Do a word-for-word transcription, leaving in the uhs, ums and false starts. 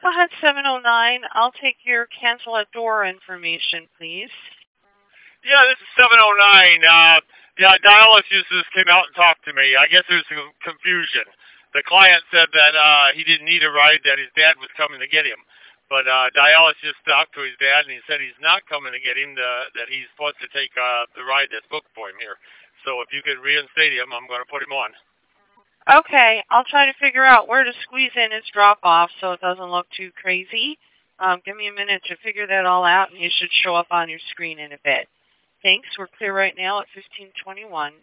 Go ahead, seven oh nine. I'll take your cancel at door information, please. Yeah, this is seven oh nine. Uh, yeah, dialysis just came out and talked to me. I guess there's some confusion. The client said that uh, he didn't need a ride, that his dad was coming to get him. But uh, dialysis talked to his dad, and he said he's not coming to get him, the, that he's supposed to take uh, the ride that's booked for him here. So if you could reinstate him, I'm going to put him on. Okay, I'll try to figure out where to squeeze in his drop-off so it doesn't look too crazy. Um, give me a minute to figure that all out, and you should show up on your screen in a bit. Thanks. We're clear right now at fifteen twenty-one.